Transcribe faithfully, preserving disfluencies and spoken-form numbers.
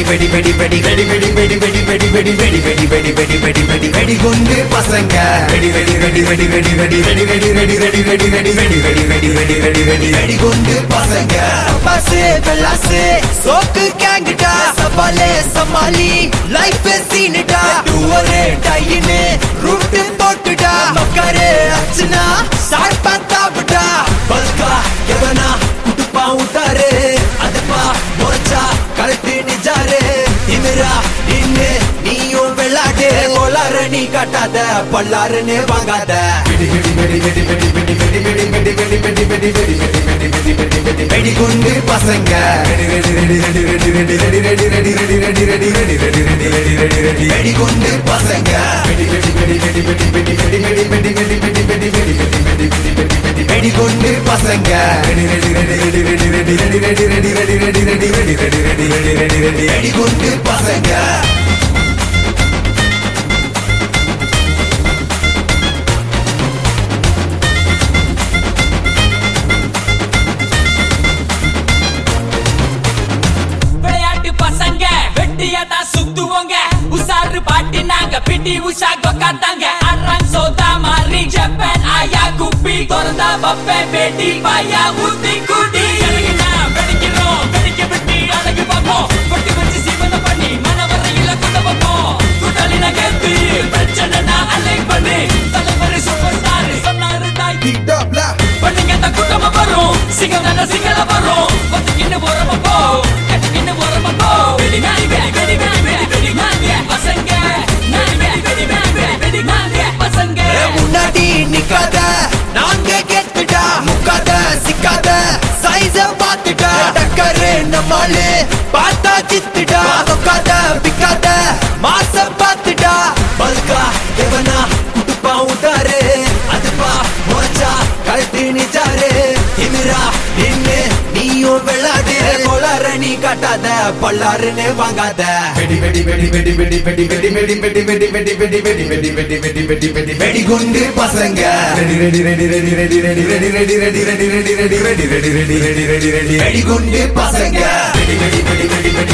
வெடி வெடி வெடி வெடி வெடி வெடி வெடி வெடி வெடி வெடி வெடி வெடி வெடி வெடி வெடி வெடி குண்டு பசங்க வெடி வெடி வெடி வெடி வெடி வெடி வெடி வெடி வெடி வெடி வெடி வெடி வெடி வெடி வெடி வெடி வெடி வெடி வெடி குண்டு பசங்க பசே பெலாசே சோக்கு கேங்கிட்டா சவாலே சமாளி லைஃப் சீனிட்டா டூவரே டையினே ரூட் போட்டுடா மக்கரே அச்சனா சார் பத்தாபடா பல்கா எவனா குடுப்பா உட்டாரே அதப்பா மோச்சா கரெக்ட் நிஜாரே இமிரா இன்னே நீயும் வெள்ளாடே கோலார நீ காட்டாத பல்லாருன்னு வாங்காத வெடி வெடி வெடி வெடி வெடி வெடி வெடி வெடி வெடி வெடி வெடி வெடி வெடி வெடி வெடி வெடி வெடி வெடி குண்டு பசங்க வெடி வெடி வெடி வெடி வெடி வெடி வெடி வெடி வெடி வெடி வெடி வெடி வெடி வெடி வெடி வெடி வெடி வெடி வெடி குண்டு பசங்க வெடி வெடி வெடி வெடி வெடி வெடி வெடி வெடி வெடி வெடி வெடி வெடி வெடி வெடி வெடி வெடி வெடி வெடி குண்டு பசங்க வெடி வெடி வெடி வெடி வெடி வெடி வெடி வெடி வெடி வெடி வெடி வெடி வெடி வெடி வெடி வெடி வெடி வெடி வெடி குண்டு பசங்க சுத்துவோங்க உசாரு பாட்டி நாங்க பிடி உஷா கொக்காத்தாங்க அரங் சோதா மாரி ஜப்பான் ஆயா குப்பி தோரந்தா பப்பே பேட்டி பாயா ஊத்தி குடி எலகினா வெடிக்கிறோம் வெடிக்க விட்டு அழகு பாப்போம் கொட்டி வச்சு சீவன பண்ணி மனவரையில கொண்டு வைப்போம் குடலின கேத்து பிரச்சனைனா அலை பண்ணி தலைவர் சூப்பர் ஸ்டார் சொன்னாரு தாய் பண்ணுங்க அந்த கூட்டமா வரும் சிங்கம்னா சிங்கள வரும் கொத்திக்கின்னு போறப்ப போ கட்டிக்கின்னு போறப்ப போ வெடி நாடி வெடி வெடி வெடி வெடி வெடி நாங்க பசங்க நாடி வெடி வெடி வெடி வெடி வெடி நாங்க பசங்க முன்னாடி நிக்காத நாங்க கெட்டுடா முக்காத சிக்காத சைஸ பாத்துடா டக்கரே நம்மளே பார்த்தா சித்துடா தொக்காத பிக்காத மாச பாத்துடா பல்கா எவனா குடுப்பா உட்டாரே அதுப்பா மோச்சா கழட்டி நிஜாரே இமிரா இன்னே நீயும் வெள்ளாடே கோலார நீ காட்டாத பல்லாருன்னு வாங்காத வெடி வெடி வெடி வெடி வெடி வெடி வெடி வெடி வெடி வெடி வெடி வெடி வெடி வெடி வெடி வெடி வெடி வெடி வெடி குண்டு பசங்க ready ready ready ready ready ready ready ready ready ready ready ready ready ready ready ready ready ready ready குண்டு பசங்க வெடி வெடி வெடி வெடி